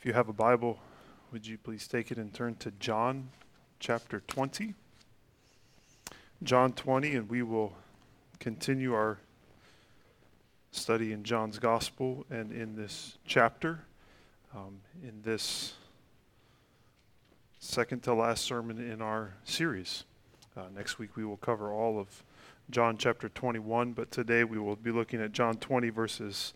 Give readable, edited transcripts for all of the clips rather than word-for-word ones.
If you have a Bible, would you please take it and turn to John chapter 20? John 20, and we will continue our study in John's Gospel and in this chapter, in this second to last sermon in our series. Next week we will cover all of John chapter 21, but today we will be looking at John 20 verse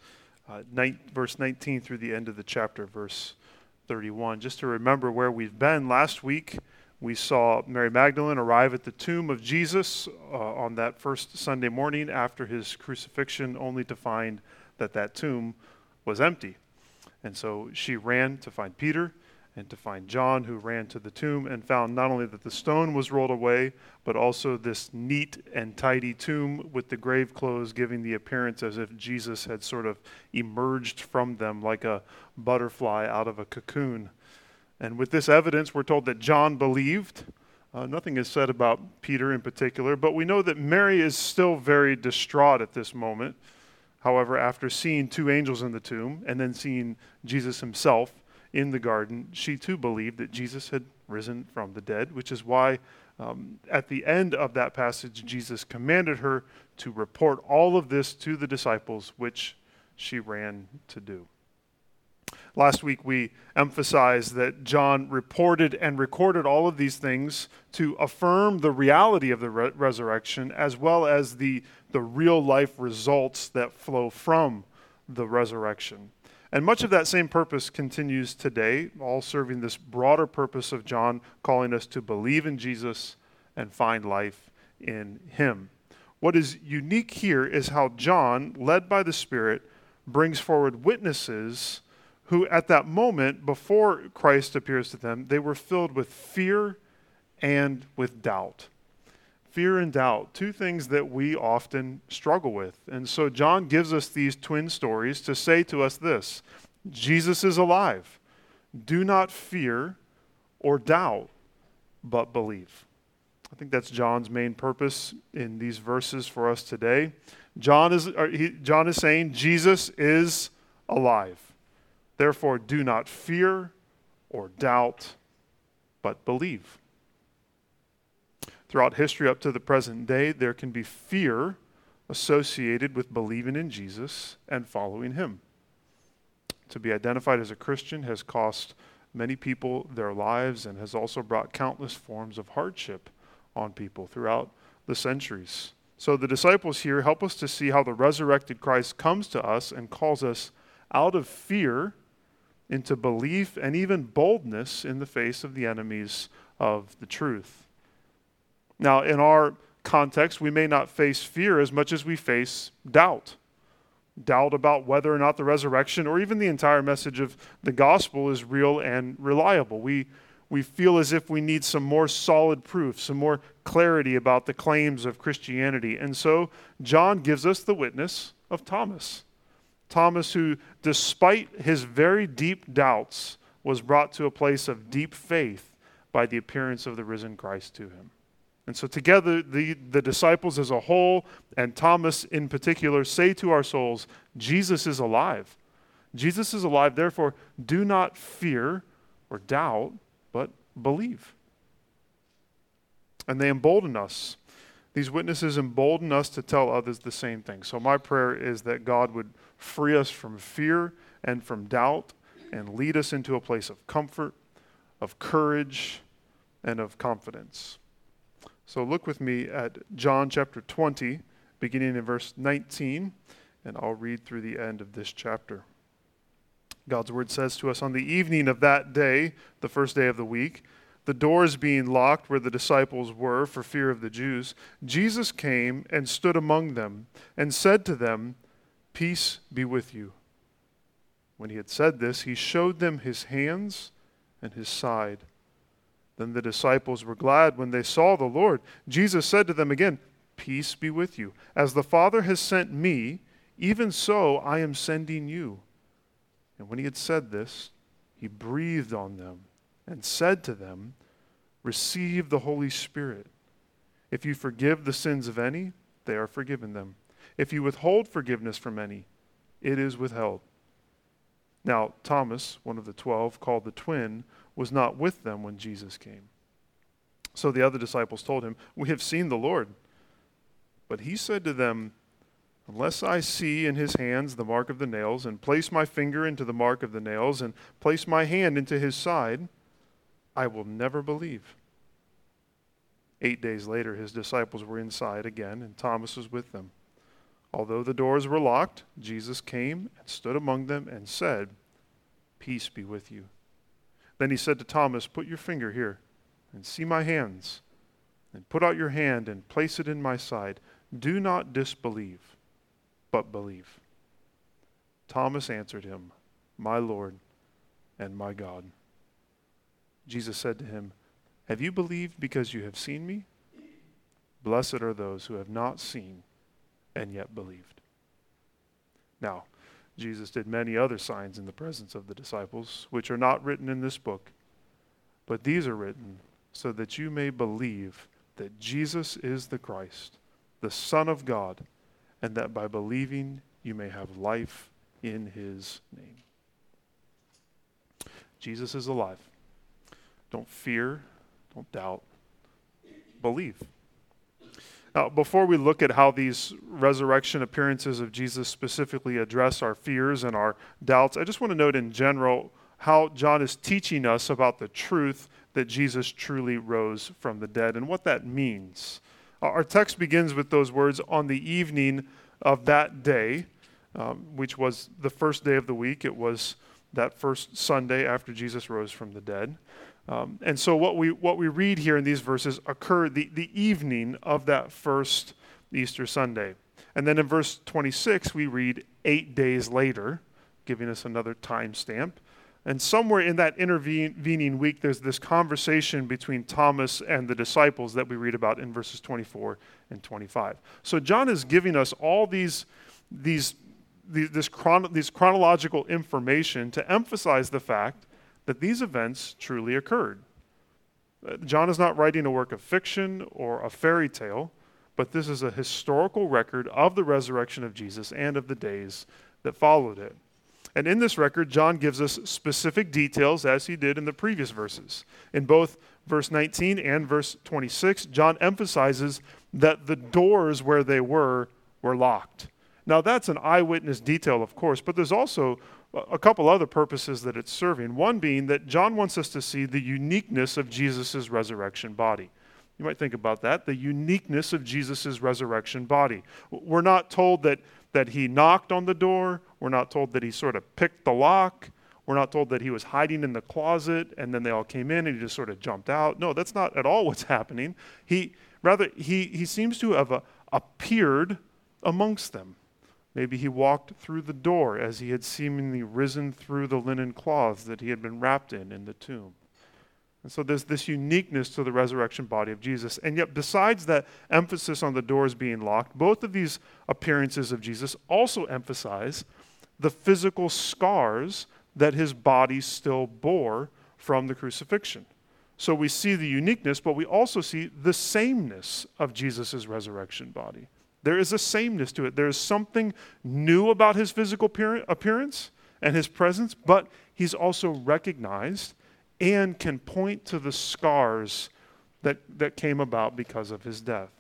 19 through the end of the chapter, verse 31. Just to remember where we've been, last week we saw Mary Magdalene arrive at the tomb of Jesus on that first Sunday morning after his crucifixion, only to find that that tomb was empty. And so she ran to find Peter and to find John, who ran to the tomb and found not only that the stone was rolled away, but also this neat and tidy tomb with the grave clothes giving the appearance as if Jesus had sort of emerged from them like a butterfly out of a cocoon. And with this evidence, we're told that John believed. Nothing is said about Peter in particular, but we know that Mary is still very distraught at this moment. However, after seeing two angels in the tomb and then seeing Jesus himself in the garden, she too believed that Jesus had risen from the dead, which is why at the end of that passage, Jesus commanded her to report all of this to the disciples, which she ran to do. Last week, we emphasized that John reported and recorded all of these things to affirm the reality of the resurrection, as well as the real-life results that flow from the resurrection. And much of that same purpose continues today, all serving this broader purpose of John calling us to believe in Jesus and find life in him. What is unique here is how John, led by the Spirit, brings forward witnesses who at that moment, before Christ appears to them, they were filled with fear and with doubt. Fear and doubt, two things that we often struggle with. And so John gives us these twin stories to say to us this: Jesus is alive. Do not fear or doubt, but believe. I think that's John's main purpose in these verses for us today. John is saying Jesus is alive. Therefore, do not fear or doubt, but believe. Throughout history up to the present day, there can be fear associated with believing in Jesus and following him. To be identified as a Christian has cost many people their lives and has also brought countless forms of hardship on people throughout the centuries. So the disciples here help us to see how the resurrected Christ comes to us and calls us out of fear into belief and even boldness in the face of the enemies of the truth. Now, in our context, we may not face fear as much as we face doubt. Doubt about whether or not the resurrection or even the entire message of the gospel is real and reliable. We feel as if we need some more solid proof, some more clarity about the claims of Christianity. And so John gives us the witness of Thomas. Thomas, who, despite his very deep doubts, was brought to a place of deep faith by the appearance of the risen Christ to him. And so together, the disciples as a whole, and Thomas in particular, say to our souls, Jesus is alive. Jesus is alive, therefore do not fear or doubt, but believe. And they embolden us. These witnesses embolden us to tell others the same thing. So my prayer is that God would free us from fear and from doubt and lead us into a place of comfort, of courage, and of confidence. So look with me at John chapter 20, beginning in verse 19, and I'll read through the end of this chapter. God's word says to us, on the evening of that day, the first day of the week, the doors being locked where the disciples were for fear of the Jews, Jesus came and stood among them and said to them, "Peace be with you." When he had said this, he showed them his hands and his side. Then the disciples were glad when they saw the Lord. Jesus said to them again, "Peace be with you. As the Father has sent me, even so I am sending you." And when he had said this, he breathed on them and said to them, "Receive the Holy Spirit. If you forgive the sins of any, they are forgiven them. If you withhold forgiveness from any, it is withheld." Now Thomas, one of the 12, called the twin, was not with them when Jesus came. So the other disciples told him, "We have seen the Lord." But he said to them, "Unless I see in his hands the mark of the nails, and place my finger into the mark of the nails, and place my hand into his side, I will never believe." 8 days later, his disciples were inside again, and Thomas was with them. Although the doors were locked, Jesus came and stood among them and said, "Peace be with you." Then he said to Thomas, "Put your finger here and see my hands, and put out your hand and place it in my side. Do not disbelieve, but believe." Thomas answered him, "My Lord and my God." Jesus said to him, "Have you believed because you have seen me? Blessed are those who have not seen and yet believed." Now, Jesus did many other signs in the presence of the disciples, which are not written in this book, but these are written so that you may believe that Jesus is the Christ, the Son of God, and that by believing you may have life in his name. Jesus is alive. Don't fear, don't doubt, believe. Now, before we look at how these resurrection appearances of Jesus specifically address our fears and our doubts, I just want to note in general how John is teaching us about the truth that Jesus truly rose from the dead and what that means. Our text begins with those words, "On the evening of that day," which was the first day of the week. It was that first Sunday after Jesus rose from the dead. And so what we read here in these verses occurred the evening of that first Easter Sunday. And then in verse 26, we read 8 days later, giving us another time stamp. And somewhere in that intervening week, there's this conversation between Thomas and the disciples that we read about in verses 24 and 25. So John is giving us all these chronological information to emphasize the fact that these events truly occurred. John is not writing a work of fiction or a fairy tale, but this is a historical record of the resurrection of Jesus and of the days that followed it. And in this record, John gives us specific details as he did in the previous verses. In both verse 19 and verse 26, John emphasizes that the doors where they were locked. Now that's an eyewitness detail, of course, but there's also a couple other purposes that it's serving. One being that John wants us to see the uniqueness of Jesus' resurrection body. You might think about that, the uniqueness of Jesus' resurrection body. We're not told that he knocked on the door. We're not told that he sort of picked the lock. We're not told that he was hiding in the closet and then they all came in and he just sort of jumped out. No, that's not at all what's happening. He seems to have appeared amongst them. Maybe he walked through the door as he had seemingly risen through the linen cloths that he had been wrapped in the tomb. And so there's this uniqueness to the resurrection body of Jesus. And yet besides that emphasis on the doors being locked, both of these appearances of Jesus also emphasize the physical scars that his body still bore from the crucifixion. So we see the uniqueness, but we also see the sameness of Jesus' resurrection body. There is a sameness to it. There is something new about his physical appearance and his presence, but he's also recognized and can point to the scars that came about because of his death.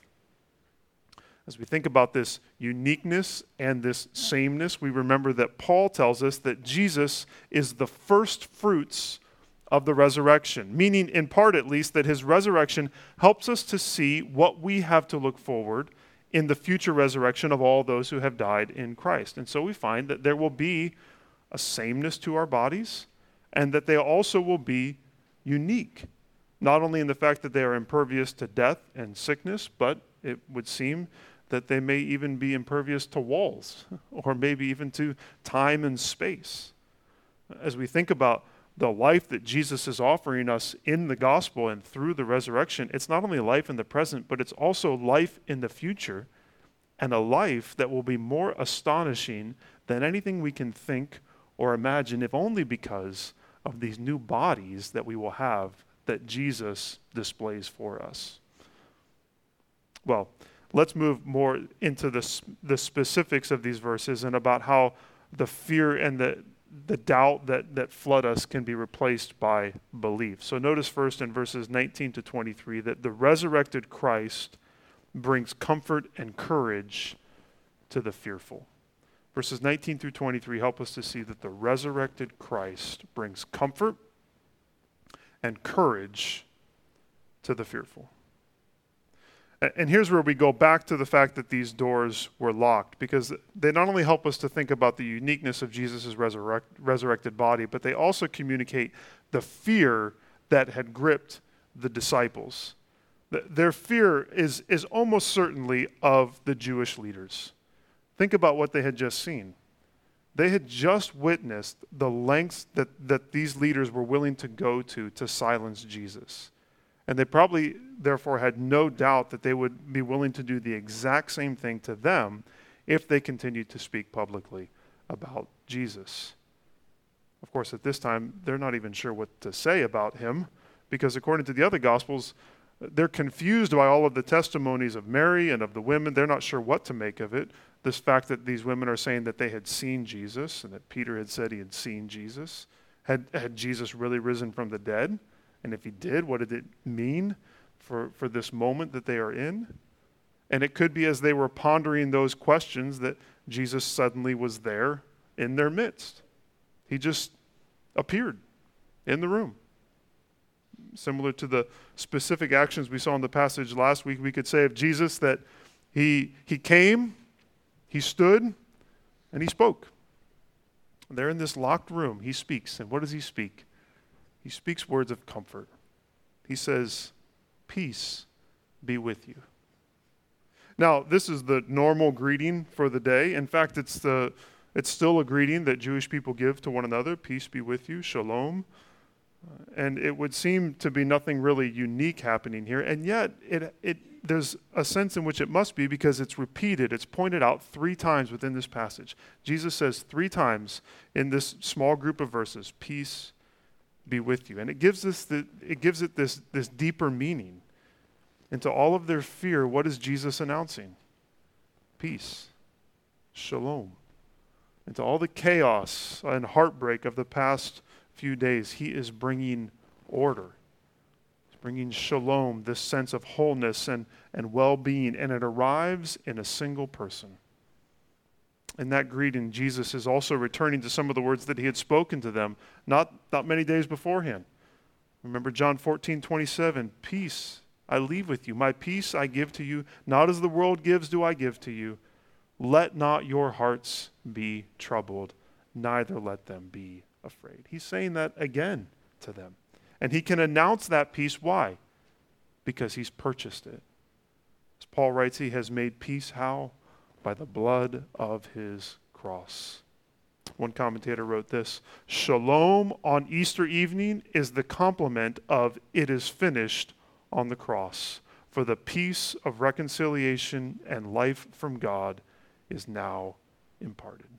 As we think about this uniqueness and this sameness, we remember that Paul tells us that Jesus is the first fruits of the resurrection, meaning in part at least that his resurrection helps us to see what we have to look forward in the future resurrection of all those who have died in Christ. And so we find that there will be a sameness to our bodies and that they also will be unique, not only in the fact that they are impervious to death and sickness, but it would seem that they may even be impervious to walls or maybe even to time and space. As we think about the life that Jesus is offering us in the gospel and through the resurrection, it's not only life in the present, but it's also life in the future, and a life that will be more astonishing than anything we can think or imagine, if only because of these new bodies that we will have that Jesus displays for us. Well, let's move more into the specifics of these verses and about how the fear and the doubt that flood us can be replaced by belief. So notice first in verses 19 to 23 that the resurrected Christ brings comfort and courage to the fearful. Verses 19 through 23 help us to see that the resurrected Christ brings comfort and courage to the fearful. And here's where we go back to the fact that these doors were locked, because they not only help us to think about the uniqueness of Jesus' resurrected body, but they also communicate the fear that had gripped the disciples. Their fear is almost certainly of the Jewish leaders. Think about what they had just seen. They had just witnessed the lengths that these leaders were willing to go to silence Jesus. And they probably, therefore, had no doubt that they would be willing to do the exact same thing to them if they continued to speak publicly about Jesus. Of course, at this time, they're not even sure what to say about him, because according to the other Gospels, they're confused by all of the testimonies of Mary and of the women. They're not sure what to make of it. This fact that these women are saying that they had seen Jesus and that Peter had said he had seen Jesus. Had Jesus really risen from the dead? And if he did, what did it mean for this moment that they are in? And it could be as they were pondering those questions that Jesus suddenly was there in their midst. He just appeared in the room. Similar to the specific actions we saw in the passage last week, we could say of Jesus that he came, he stood, and he spoke. There in this locked room, he speaks. And what does he speak? He speaks words of comfort. He says, "Peace be with you." Now, this is the normal greeting for the day. In fact, it's still a greeting that Jewish people give to one another. Peace be with you, shalom. And it would seem to be nothing really unique happening here. And yet, there's a sense in which it must be, because it's repeated. It's pointed out 3 times within this passage. Jesus says 3 times in this small group of verses, "Peace be with you." And it gives it this deeper meaning. Into all of their fear, what is Jesus announcing? Peace. Shalom. Into all the chaos and heartbreak of the past few days, he is bringing order. He's bringing shalom, this sense of wholeness and well-being, and it arrives in a single person. In that greeting, Jesus is also returning to some of the words that he had spoken to them not many days beforehand. Remember John 14:27, "Peace I leave with you. My peace I give to you. Not as the world gives do I give to you. Let not your hearts be troubled, neither let them be afraid." He's saying that again to them. And he can announce that peace. Why? Because he's purchased it. As Paul writes, he has made peace how? By the blood of his cross. One commentator wrote this: "Shalom on Easter evening is the complement of 'it is finished' on the cross, for the peace of reconciliation and life from God is now imparted."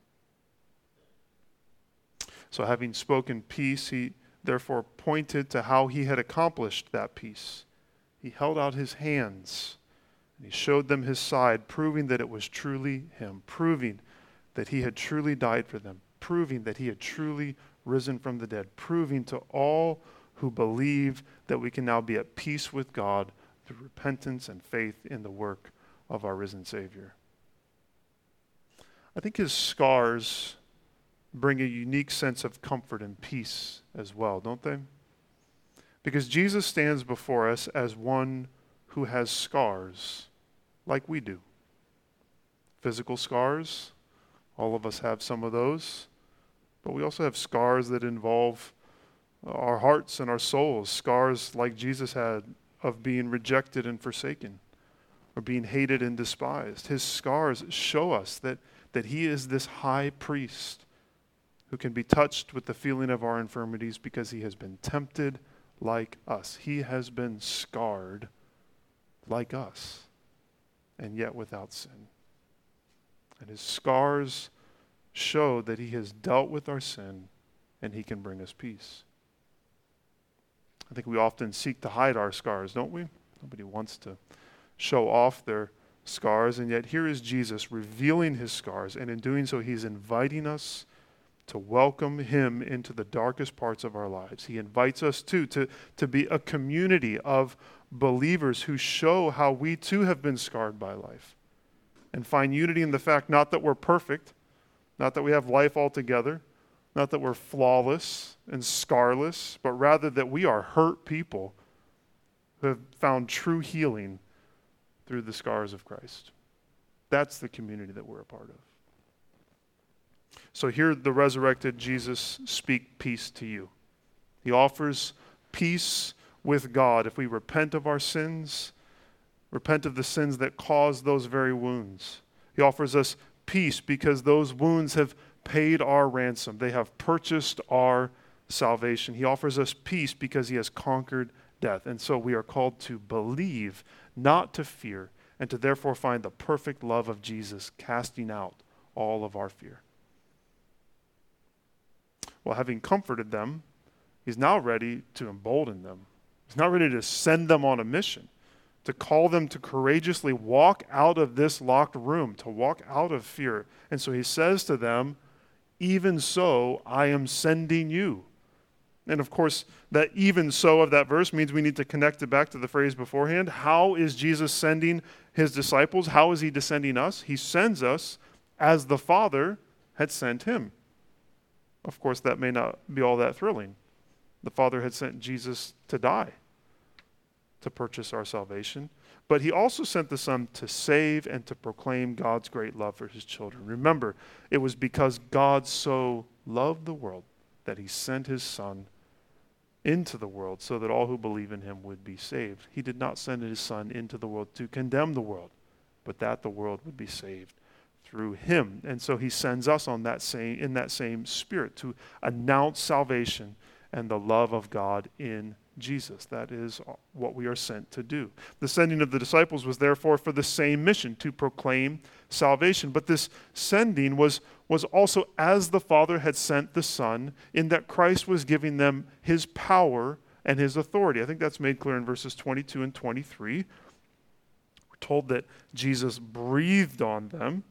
So having spoken peace, he therefore pointed to how he had accomplished that peace. He held out his hands and he showed them his side, proving that it was truly him, proving that he had truly died for them, proving that he had truly risen from the dead, proving to all who believe that we can now be at peace with God through repentance and faith in the work of our risen Savior. I think his scars bring a unique sense of comfort and peace as well, don't they? Because Jesus stands before us as one who has scars like we do. Physical scars, all of us have some of those, but we also have scars that involve our hearts and our souls, scars like Jesus had of being rejected and forsaken, or being hated and despised. His scars show us that he is this high priest who can be touched with the feeling of our infirmities because he has been tempted like us. He has been scarred like us, and yet without sin. And his scars show that he has dealt with our sin and he can bring us peace. I think we often seek to hide our scars, don't we? Nobody wants to show off their scars, and yet here is Jesus revealing his scars, and in doing so he's inviting us to welcome him into the darkest parts of our lives. He invites us too to be a community of believers who show how we too have been scarred by life and find unity in the fact not that we're perfect, not that we have life all together, not that we're flawless and scarless, but rather that we are hurt people who have found true healing through the scars of Christ. That's the community that we're a part of. So here the resurrected Jesus speak peace to you. He offers peace with God if we repent of our sins, repent of the sins that cause those very wounds. He offers us peace because those wounds have paid our ransom. They have purchased our salvation. He offers us peace because he has conquered death. And so we are called to believe, not to fear, and to therefore find the perfect love of Jesus casting out all of our fear. Well, having comforted them, he's now ready to embolden them. He's now ready to send them on a mission, to call them to courageously walk out of this locked room, to walk out of fear. And so he says to them, even so, I am sending you. And of course, that even so of that verse means we need to connect it back to the phrase beforehand. How is Jesus sending his disciples? How is he descending us? He sends us as the Father had sent him. Of course, that may not be all that thrilling. The Father had sent Jesus to die, to purchase our salvation. But he also sent the Son to save and to proclaim God's great love for his children. Remember, it was because God so loved the world that he sent his Son into the world so that all who believe in him would be saved. He did not send his Son into the world to condemn the world, but that the world would be saved through him. And so he sends us in that same spirit to announce salvation and the love of God in Jesus. That is what we are sent to do. The sending of the disciples was therefore for the same mission, to proclaim salvation. But this sending was also as the Father had sent the Son, in that Christ was giving them his power and his authority. I think that's made clear in verses 22 and 23. We're told that Jesus breathed on them,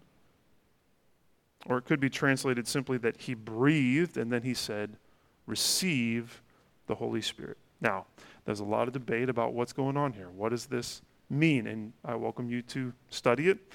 or it could be translated simply that he breathed, and then he said, receive the Holy Spirit. Now, there's a lot of debate about what's going on here. What does this mean? And I welcome you to study it.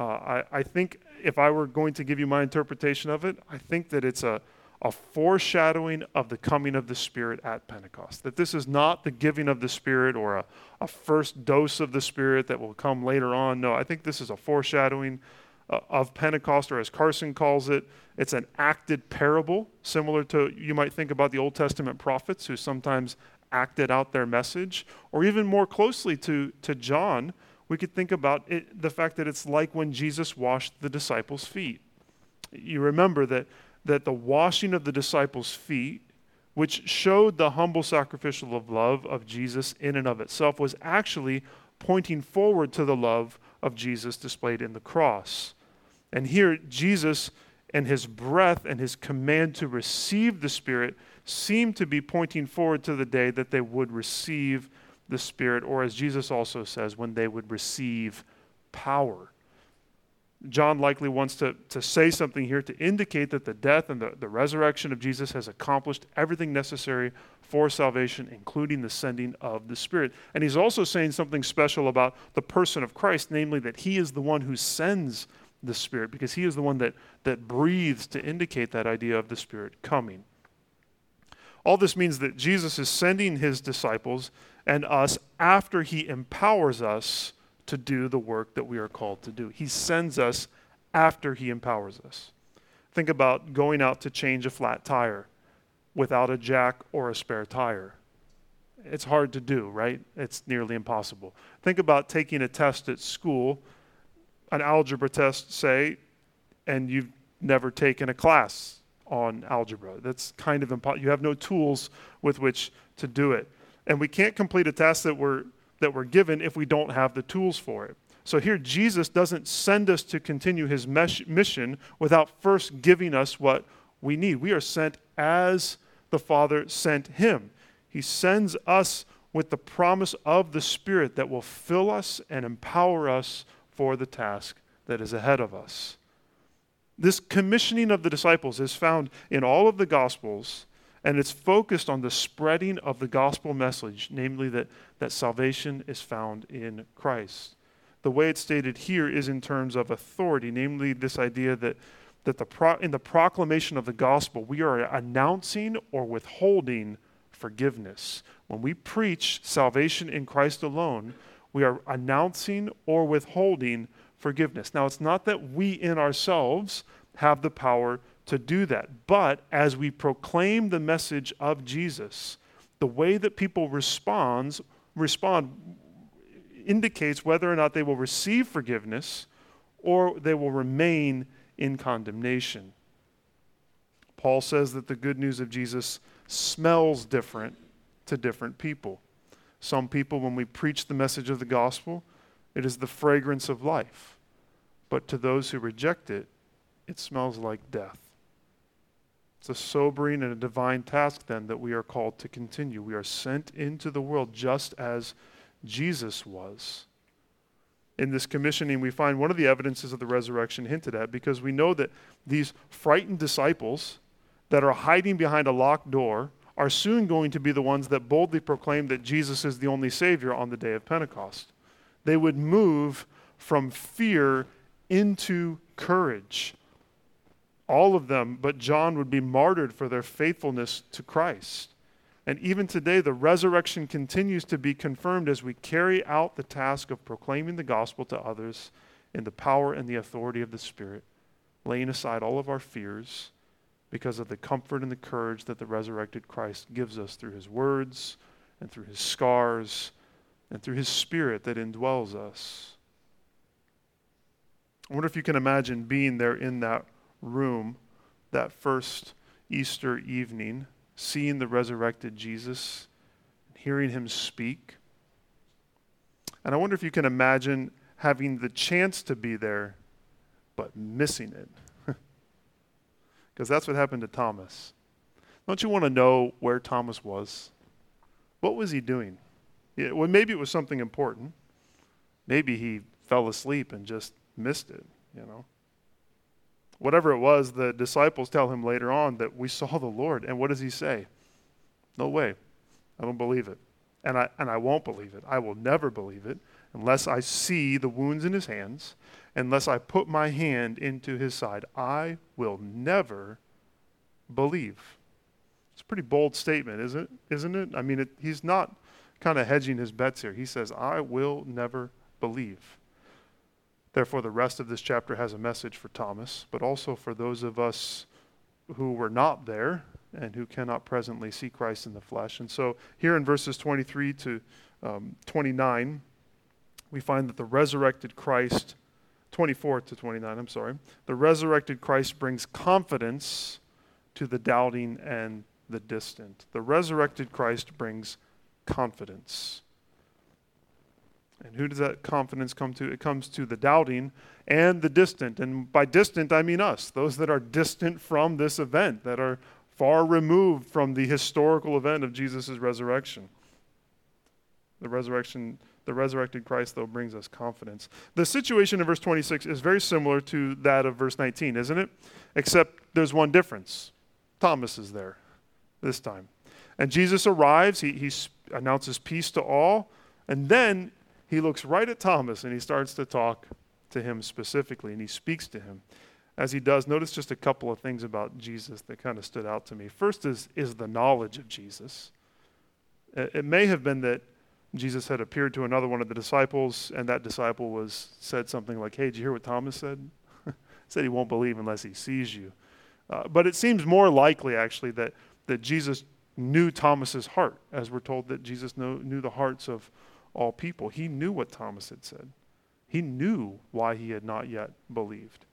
I think if I were going to give you my interpretation of it, I think that it's a foreshadowing of the coming of the Spirit at Pentecost. That this is not the giving of the Spirit or a first dose of the Spirit that will come later on. No, I think this is a foreshadowing of Pentecost, or as Carson calls it, it's an acted parable, similar to, you might think about the Old Testament prophets who sometimes acted out their message, or even more closely to John, we could think about it, the fact that it's like when Jesus washed the disciples' feet. You remember that the washing of the disciples' feet, which showed the humble sacrificial love of Jesus in and of itself, was actually pointing forward to the love of Jesus displayed in the cross. And here, Jesus and his breath and his command to receive the Spirit seem to be pointing forward to the day that they would receive the Spirit, or as Jesus also says, when they would receive power. John likely wants to say something here to indicate that the death and the resurrection of Jesus has accomplished everything necessary for salvation, including the sending of the Spirit. And he's also saying something special about the person of Christ, namely that he is the one who sends the Spirit, because he is the one that breathes to indicate that idea of the Spirit coming. All this means that Jesus is sending his disciples and us after he empowers us to do the work that we are called to do. He sends us after he empowers us. Think about going out to change a flat tire without a jack or a spare tire. It's hard to do, right? It's nearly impossible. Think about taking a test at school, an algebra test, say, and you've never taken a class on algebra. That's kind of impossible. You have no tools with which to do it. And we can't complete a task that we're given if we don't have the tools for it. So here, Jesus doesn't send us to continue his mission without first giving us what we need. We are sent as the Father sent him. He sends us with the promise of the Spirit that will fill us and empower us for the task that is ahead of us. This commissioning of the disciples is found in all of the Gospels, and it's focused on the spreading of the gospel message, namely that salvation is found in Christ. The way it's stated here is in terms of authority, namely this idea that in the proclamation of the gospel, we are announcing or withholding forgiveness. When we preach salvation in Christ alone, we are announcing or withholding forgiveness. Now, it's not that we in ourselves have the power to do that, but as we proclaim the message of Jesus, the way that people respond indicates whether or not they will receive forgiveness or they will remain in condemnation. Paul says that the good news of Jesus smells different to different people. Some people, when we preach the message of the gospel, it is the fragrance of life. But to those who reject it, it smells like death. It's a sobering and a divine task then that we are called to continue. We are sent into the world just as Jesus was. In this commissioning, we find one of the evidences of the resurrection hinted at, because we know that these frightened disciples that are hiding behind a locked door are soon going to be the ones that boldly proclaim that Jesus is the only Savior on the day of Pentecost. They would move from fear into courage. All of them, but John, would be martyred for their faithfulness to Christ. And even today, the resurrection continues to be confirmed as we carry out the task of proclaiming the gospel to others in the power and the authority of the Spirit, laying aside all of our fears because of the comfort and the courage that the resurrected Christ gives us through his words and through his scars and through his Spirit that indwells us. I wonder if you can imagine being there in that room that first Easter evening, seeing the resurrected Jesus, hearing him speak. And I wonder if you can imagine having the chance to be there, but missing it. Because that's what happened to Thomas. Don't you want to know where Thomas was? What was he doing? Well, maybe it was something important. Maybe he fell asleep and just missed it, Whatever it was, the disciples tell him later on that we saw the Lord. And what does he say? No way. I don't believe it. And I won't believe it. I will never believe it unless I see the wounds in his hands, unless I put my hand into his side. I will never believe. It's a pretty bold statement, isn't it? I mean, he's not kind of hedging his bets here. He says, I will never believe. Therefore, the rest of this chapter has a message for Thomas, but also for those of us who were not there and who cannot presently see Christ in the flesh. And so here in verses 23 to 29, we find that the resurrected Christ, 24 to 29, the resurrected Christ brings confidence to the doubting and the distant. The resurrected Christ brings confidence. And who does that confidence come to? It comes to the doubting and the distant. And by distant, I mean us, those that are distant from this event, that are far removed from the historical event of Jesus' resurrection. The resurrected Christ, though, brings us confidence. The situation in verse 26 is very similar to that of verse 19, isn't it? Except there's one difference. Thomas is there this time. And Jesus arrives, he announces peace to all, and then he looks right at Thomas and he starts to talk to him specifically, and he speaks to him. As he does, notice just a couple of things about Jesus that kind of stood out to me. First is the knowledge of Jesus. It may have been that Jesus had appeared to another one of the disciples, and that disciple said something like, hey, did you hear what Thomas said? He said he won't believe unless he sees you. But it seems more likely, actually, that Jesus knew Thomas's heart, as we're told that Jesus knew the hearts of all people. He knew what Thomas had said. He knew why he had not yet believed.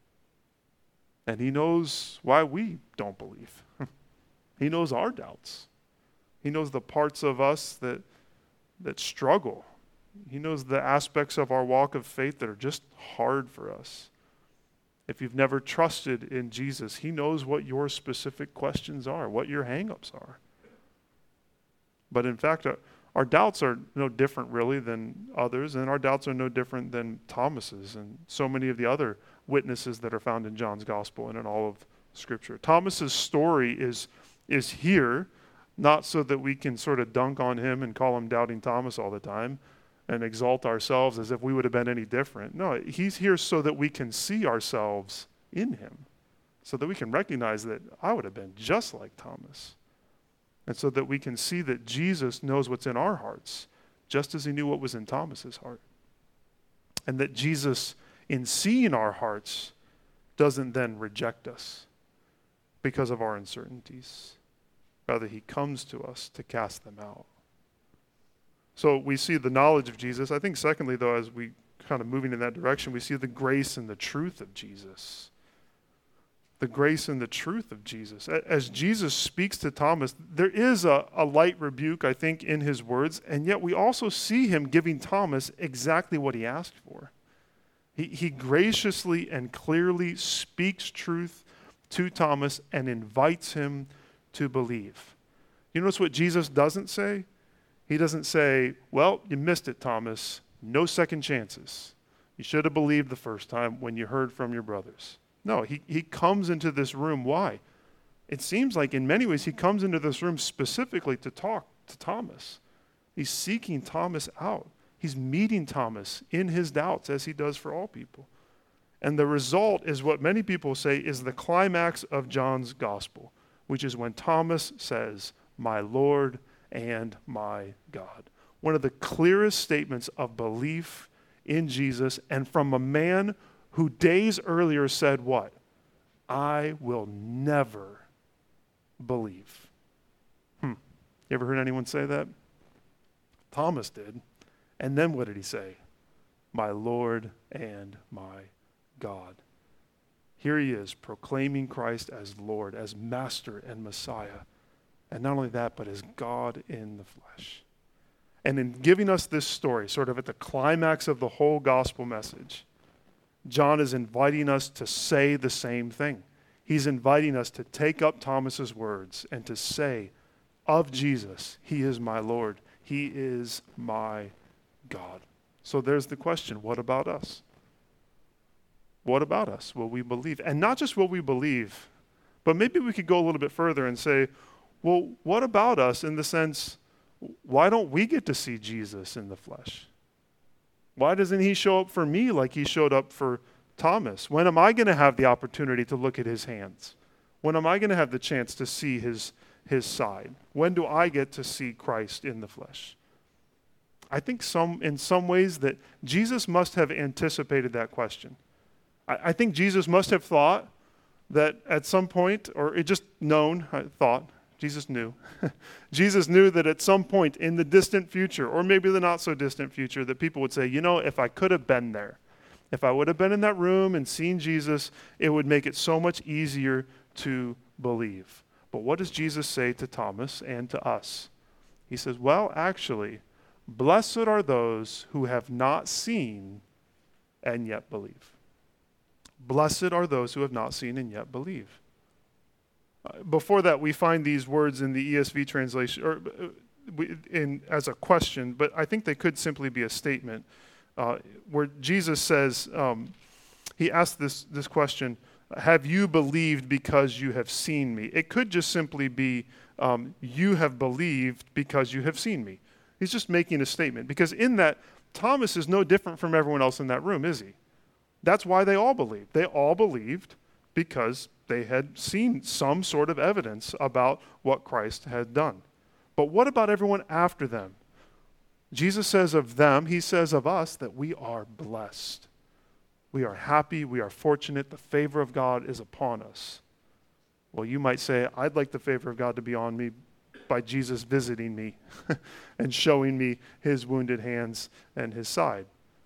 And he knows why we don't believe. He knows our doubts. He knows the parts of us that struggle. He knows the aspects of our walk of faith that are just hard for us. If you've never trusted in Jesus, he knows what your specific questions are, what your hang-ups are. But in fact, our doubts are no different really than others, and our doubts are no different than Thomas's and so many of the other witnesses that are found in John's gospel and in all of Scripture. Thomas's story is here not so that we can sort of dunk on him and call him Doubting Thomas all the time and exalt ourselves as if we would have been any different. No, he's here so that we can see ourselves in him, so that we can recognize that I would have been just like Thomas, and so that we can see that Jesus knows what's in our hearts, just as he knew what was in Thomas's heart. And that Jesus, in seeing our hearts, doesn't then reject us because of our uncertainties. Rather, he comes to us to cast them out. So we see the knowledge of Jesus. I think secondly, though, as we kind of moving in that direction, we see the grace and the truth of Jesus. The grace and the truth of Jesus. As Jesus speaks to Thomas, there is a light rebuke, I think, in his words, and yet we also see him giving Thomas exactly what he asked for. He graciously and clearly speaks truth to Thomas and invites him to believe. You notice what Jesus doesn't say? He doesn't say, well, you missed it, Thomas. No second chances. You should have believed the first time when you heard from your brothers. No, he comes into this room. Why? It seems like in many ways he comes into this room specifically to talk to Thomas. He's seeking Thomas out. He's meeting Thomas in his doubts, as he does for all people. And the result is what many people say is the climax of John's gospel, which is when Thomas says, "My Lord and my God." One of the clearest statements of belief in Jesus, and from a man who days earlier said what? I will never believe. You ever heard anyone say that? Thomas did. And then what did he say? My Lord and my God. Here he is proclaiming Christ as Lord, as Master and Messiah. And not only that, but as God in the flesh. And in giving us this story, sort of at the climax of the whole gospel message, John is inviting us to say the same thing. He's inviting us to take up Thomas's words and to say of Jesus, he is my Lord, he is my God. So there's the question, what about us? What about us? Will we believe? And not just will we believe, but maybe we could go a little bit further and say, well, what about us in the sense, why don't we get to see Jesus in the flesh? Why doesn't he show up for me like he showed up for Thomas? When am I going to have the opportunity to look at his hands? When am I going to have the chance to see his side? When do I get to see Christ in the flesh? I think in some ways that Jesus must have anticipated that question. I think Jesus must have thought that at some point, or it just known, Jesus knew. Jesus knew that at some point in the distant future, or maybe the not so distant future, that people would say, if I could have been there, if I would have been in that room and seen Jesus, it would make it so much easier to believe. But what does Jesus say to Thomas and to us? He says, well, actually, blessed are those who have not seen and yet believe. Blessed are those who have not seen and yet believe. Before that, we find these words in the ESV translation as a question, but I think they could simply be a statement where Jesus says, he asked this question, have you believed because you have seen me? It could just simply be, you have believed because you have seen me. He's just making a statement, because in that, Thomas is no different from everyone else in that room, is he? That's why they all believed. They all believed because they had seen some sort of evidence about what Christ had done. But what about everyone after them? Jesus says of them, he says of us, that we are blessed. We are happy, we are fortunate, the favor of God is upon us. Well, you might say, I'd like the favor of God to be on me by Jesus visiting me and showing me his wounded hands and his side.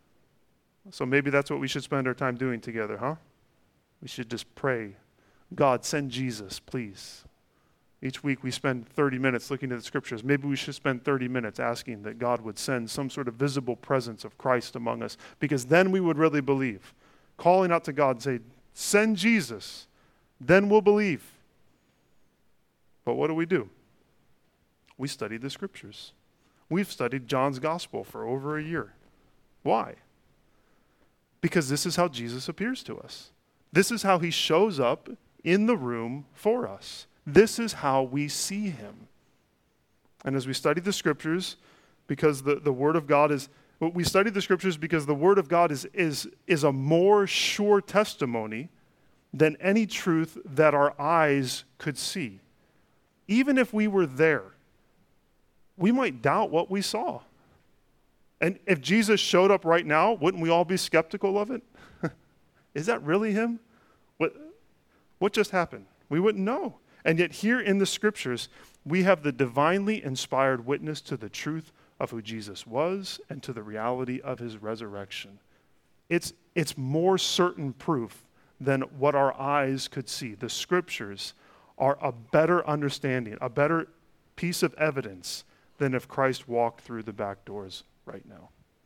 So maybe that's what we should spend our time doing together, huh? We should just pray, God, send Jesus, please. Each week we spend 30 minutes looking at the scriptures. Maybe we should spend 30 minutes asking that God would send some sort of visible presence of Christ among us, because then we would really believe. Calling out to God and say, send Jesus, then we'll believe. But what do? We study the scriptures. we've studied John's gospel for over a year. Why? Because this is how Jesus appears to us. This is how he shows up in the room for us. This is how we see him. And as we study the scriptures, because the word of God is, we study the scriptures because the word of God is a more sure testimony than any truth that our eyes could see. Even if we were there, we might doubt what we saw. And if Jesus showed up right now, wouldn't we all be skeptical of it? Is that really him? What just happened? We wouldn't know. And yet here in the scriptures, we have the divinely inspired witness to the truth of who Jesus was and to the reality of his resurrection. It's more certain proof than what our eyes could see. The scriptures are a better understanding, a better piece of evidence than if Christ walked through the back doors right now.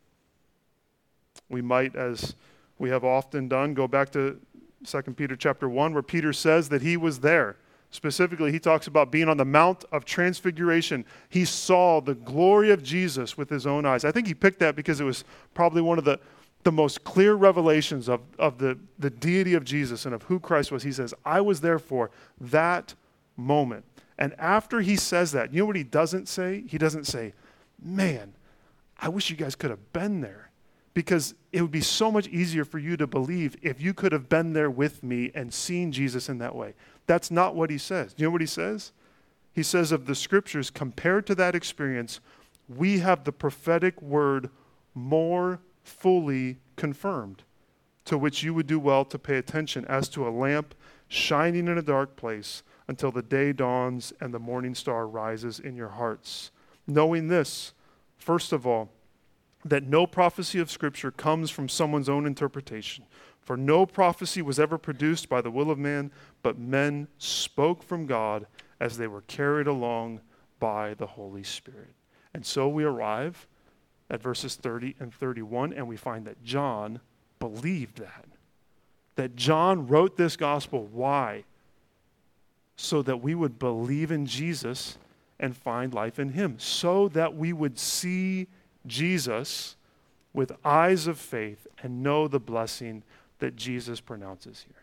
We might, as we have often done, go back to 2 Peter chapter 1, where Peter says that he was there. Specifically, he talks about being on the Mount of Transfiguration. He saw the glory of Jesus with his own eyes. I think he picked that because it was probably one of the most clear revelations of the deity of Jesus and of who Christ was. He says, I was there for that moment. And after he says that, you know what he doesn't say? He doesn't say, man, I wish you guys could have been there, because it would be so much easier for you to believe if you could have been there with me and seen Jesus in that way. That's not what he says. Do you know what he says? He says of the scriptures, compared to that experience, we have the prophetic word more fully confirmed, to which you would do well to pay attention as to a lamp shining in a dark place until the day dawns and the morning star rises in your hearts. Knowing this, first of all, that no prophecy of Scripture comes from someone's own interpretation. For no prophecy was ever produced by the will of man, but men spoke from God as they were carried along by the Holy Spirit. And so we arrive at verses 30 and 31, and we find that John believed that. That John wrote this gospel. Why? So that we would believe in Jesus and find life in him. So that we would see Jesus with eyes of faith and know the blessing that Jesus pronounces here.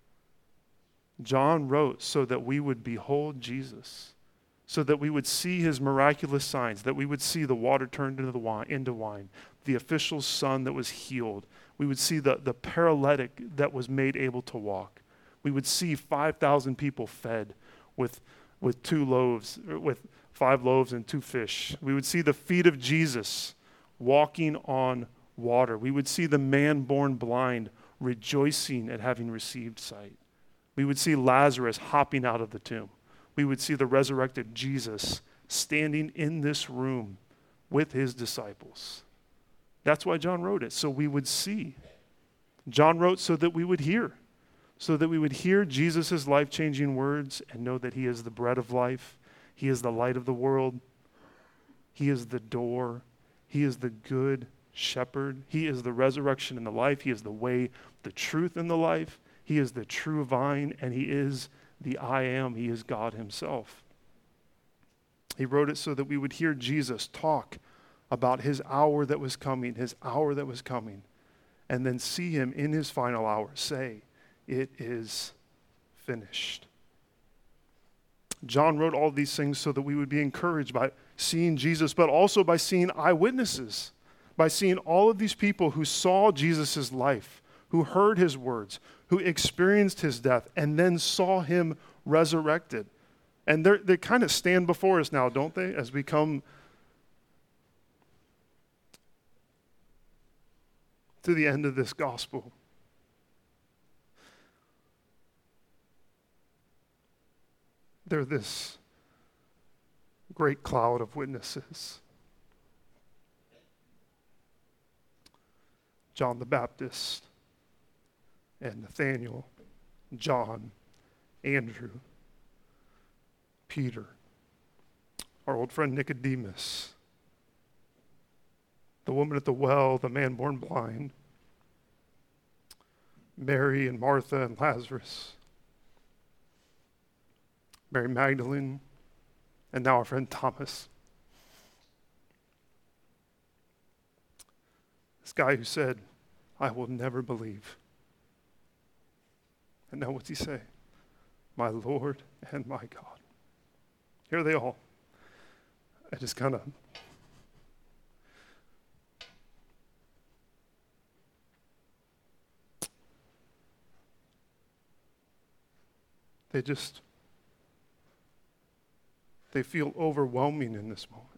John wrote so that we would behold Jesus, so that we would see his miraculous signs, that we would see the water turned into wine, the official son that was healed. We would see the paralytic that was made able to walk. We would see 5,000 people fed with 5 loaves and 2 fish. We would see the feet of Jesus walking on water. We would see the man born blind rejoicing at having received sight. We would see Lazarus hopping out of the tomb. We would see the resurrected Jesus standing in this room with his disciples. That's why John wrote it, so we would see. John wrote so that we would hear, so that we would hear Jesus' life-changing words and know that he is the bread of life. He is the light of the world. He is the door. He is the good shepherd. He is the resurrection and the life. He is the way, the truth, and the life. He is the true vine, and he is the I am. He is God himself. He wrote it so that we would hear Jesus talk about his hour that was coming, and then see him in his final hour say, it is finished. John wrote all these things so that we would be encouraged by seeing Jesus, but also by seeing eyewitnesses, by seeing all of these people who saw Jesus' life, who heard his words, who experienced his death, and then saw him resurrected. And they kind of stand before us now, don't they, as we come to the end of this gospel. They're this great cloud of witnesses. John the Baptist and Nathaniel, John, Andrew, Peter, our old friend Nicodemus, the woman at the well, the man born blind, Mary and Martha and Lazarus, Mary Magdalene, and now our friend Thomas. This guy who said, I will never believe. And now what's he say? My Lord and my God. Here are they all. I just kind of... They feel overwhelming in this moment.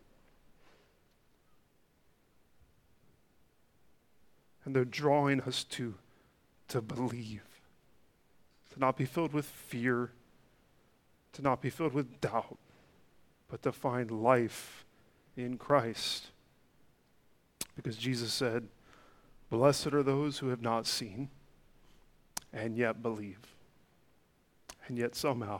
And they're drawing us to believe, to not be filled with fear, to not be filled with doubt, but to find life in Christ. Because Jesus said, blessed are those who have not seen and yet believe. And yet somehow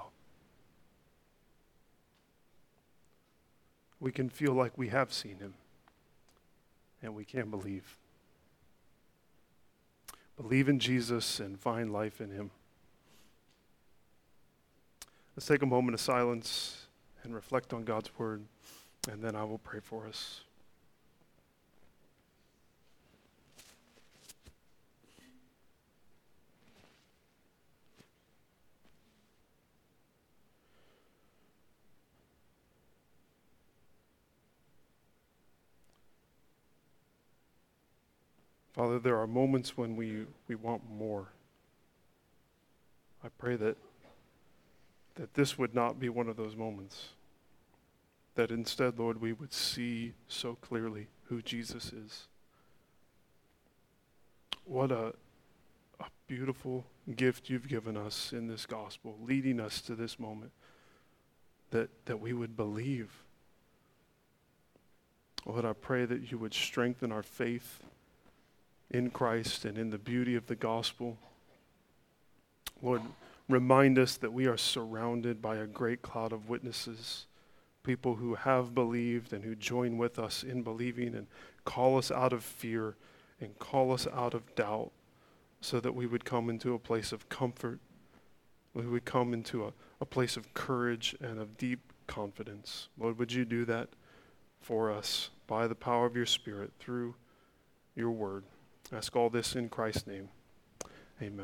we can feel like we have seen him and we can't believe. Believe in Jesus and find life in him. Let's take a moment of silence and reflect on God's word, and then I will pray for us. Father, there are moments when we want more. I pray that this would not be one of those moments. That instead, Lord, we would see so clearly who Jesus is. What a beautiful gift you've given us in this gospel, leading us to this moment, that we would believe. Lord, I pray that you would strengthen our faith in Christ and in the beauty of the gospel. Lord, remind us that we are surrounded by a great cloud of witnesses, people who have believed and who join with us in believing and call us out of fear and call us out of doubt so that we would come into a place of comfort. We would come into a place of courage and of deep confidence. Lord, would you do that for us by the power of your Spirit through your word? I ask all this in Christ's name. Amen.